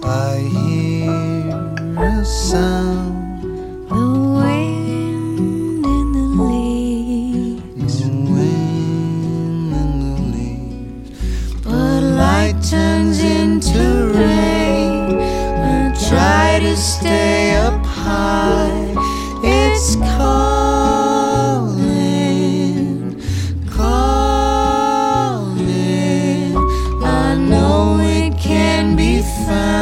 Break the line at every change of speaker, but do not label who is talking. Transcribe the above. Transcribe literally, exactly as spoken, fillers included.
I hear a sound.
The wind in the leaves,
The wind in the leaves.
but light turns into rain. I try to stay up high. It's cold.